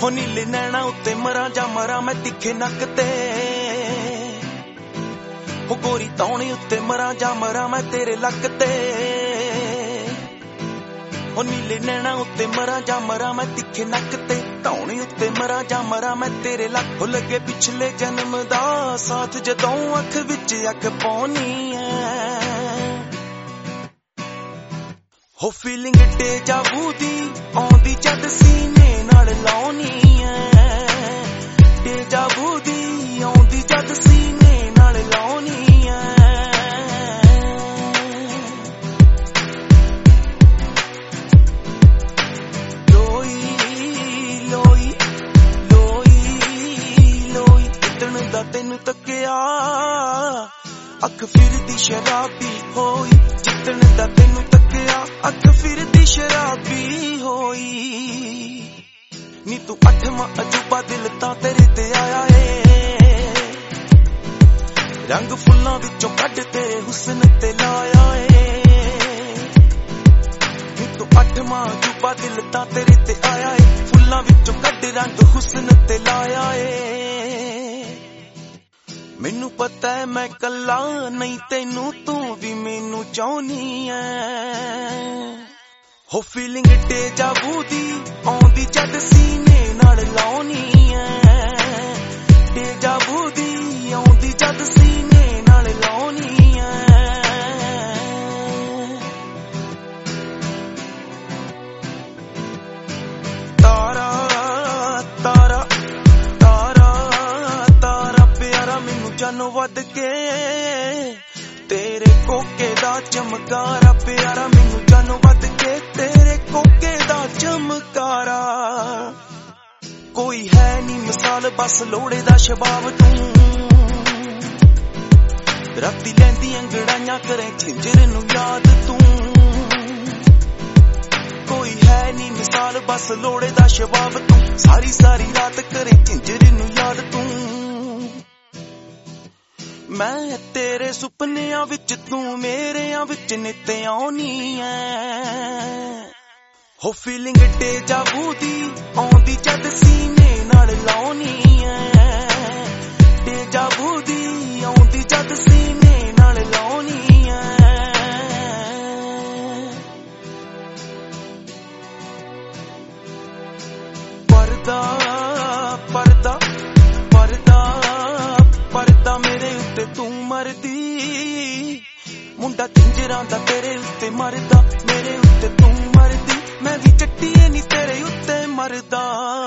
ਹੋ ਨੀਲੇ ਨੈਣਾ ਉੱਤੇ ਮਰਾਂ ਜਾਂ ਮਰਾਂ ਮੈਂ ਤਿੱਖੇ ਨੱਕ ਤੇ ਹੋ ਗੋਰੀ ਤੌਣੇ ਉੱਤੇ ਮਰਾਂ ਜਾਂ ਮਰਾਂ ਮੈਂ ਤੇਰੇ ਲੱਕ ਤੇ ਹੋ ਨੀਲੇ ਨੈਣਾ ਉੱਤੇ ਮਰਾਂ ਜਾਂ ਮਰਾਂ ਮੈਂ ਤਿੱਖੇ ਨੱਕ ਤੇ ਧੌਣੇ ਉੱਤੇ ਮਰਾਂ ਜਾਂ ਮਰਾਂ ਮੈਂ ਤੇਰੇ ਲੱਕ ਹੋ ਲੱਗੇ ਪਿਛਲੇ ਜਨਮ ਦਾ ਸਾਥ ਜਦੋਂ ਅੱਖ ਵਿੱਚ ਅੱਖ ਪਾਉਣੀ ਐ ਹੋ ਫੀਲਿੰਗ ਡੇਜਾਵੂ ਦੀ ਆਉਂਦੀ ਜਦ ਸੀਨੇ ਨਾਲ ਲਾਉਣੀ ਐ ਡੇਜਾਵੂ ਦੀ ਆਉਂਦੀ ਜਦ ਸੀਨੇ ਨਾਲ ਲਾਉਣੀ ਐ ਤੈਨੂੰ ਤੱਕਿਆ ਅੱਖ ਫਿਰਦੀ ਸ਼ਰਾਬੀ ਹੋਈ ਜਿੱਤਣ ਦਾ ਤੈਨੂੰ ਤੱਕਿਆ ਅੱਖ ਫਿਰਦੀ ਸ਼ਰਾਬੀ ਹੋਈ ਨੀ ਤੂੰ ਅੱਠਵਾਂ ਅਜੂਬਾ ਦਿਲ ਤਾਂ ਤੇਰੇ ਤੇ ਆਇਆ ਏ ਰੰਗ ਫੁੱਲਾਂ ਵਿੱਚੋਂ ਕੱਢ ਤੇਰੇ ਹੁਸਨ ਤੇ ਲਾਇਆ ਏ ਨੀ ਤੂੰ ਅੱਠਵਾਂ ਅਜੂਬਾ ਦਿਲ ਤਾਂ ਤੇਰੇ ਤੇ ਆਇਆ ਏ ਫੁੱਲਾਂ ਵਿੱਚੋਂ ਕੱਢ ਰੰਗ ਹੁਸਨ ਤੇ ਲਾਇਆ ਏ ਮੈਨੂੰ ਪਤਾ ਹੈ ਮੈਂ ਕੱਲਾ ਨਹੀਂ ਤੈਨੂੰ ਤੂੰ ਵੀ ਮੈਨੂੰ ਚਾਹੁੰਨੀ ਐ ਹੋ ਫੀਲਿੰਗ ਡੇਜਾਵੂ ਦੀ ਆਉਂਦੀ ਜਦ ਸੀਨੇ ਨਾਲ ਲਾਉਣੀ ਐ ਡੇਜਾਵੂ ਦੀ ਆਉਂਦੀ ਜਦ ਸੀਨੇ ਨਾਲ ਲਾਉਣੀ ਐ ਤਾਰਾ ਤਾਰਾ ਜਾਨੋਂ ਵੱਧ ਕੇ ਤੇਰੇ ਕੋਕੇ ਦਾ ਚਮਕਾਰਾ ਪਿਆਰਾ ਮੈਨੂੰ ਜਾਨੋਂ ਵੱਧ ਕੇ ਤੇਰੇ ਕੋਕੇ ਦਾ ਚਮਕਾਰਾ ਕੋਈ ਹੈ ਨੀ ਮਿਸਾਲ ਬਸ ਲੋੜੇ ਦਾ ਸ਼ਬਾਬ ਤੂੰ ਰਾਤੀ ਲੈਂਦੀ ਅੰਗੜਾਈਆਂ ਕਰੇ ਝਿੰਜਰ ਨੂੰ ਯਾਦ ਤੂੰ ਕੋਈ ਹੈ ਨੀ ਮਿਸਾਲ ਬਸ ਲੋੜੇ ਦਾ ਸ਼ਬਾਬ ਤੂੰ ਸਾਰੀ ਸਾਰੀ ਰਾਤ ਕਰੇ ਝਿੰਜਰ ਨੂੰ ਯਾਦ ਤੂੰ ਮੈਂ ਤੇਰੇ ਸੁਪਨਿਆਂ ਵਿੱਚ ਤੂੰ ਮੇਰਿਆਂ ਵਿੱਚ ਨਿੱਤ ਆਉਣੀ ਐ ਹੋ ਫੀਲਿੰਗ ਡੇਜਾਵੂ ਦੀ ਆਉਂਦੀ ਜਦ ਸੀਨੇ ਨਾਲ ਲਾਉਣੀ ਐ ਡੇਜਾਵੂ ਦੀ ਆਉਂਦੀ ਜਦ ਸੀਨੇ ਨਾਲ ਲਾਉਣੀ ਐ ਪਰਦਾ ਪਰਦਾ ਪਰਦਾ ਪਰਦਾ ਮੇਰੇ ਉੱਤੇ ਤੂੰ ਮਰਦੀ ਮੁੰਡਾ ਕਿੰਜਰਾਂ ਦਾ ਤੇਰੇ ਉੱਤੇ ਮਰਦਾ ਮੇਰੇ ਉੱਤੇ ਤੂੰ ਮਰਦੀ ਮੈਂ ਵੀ ਚੱਟੀਏ ਨੀ ਤੇਰੇ ਉੱਤੇ ਮਰਦਾ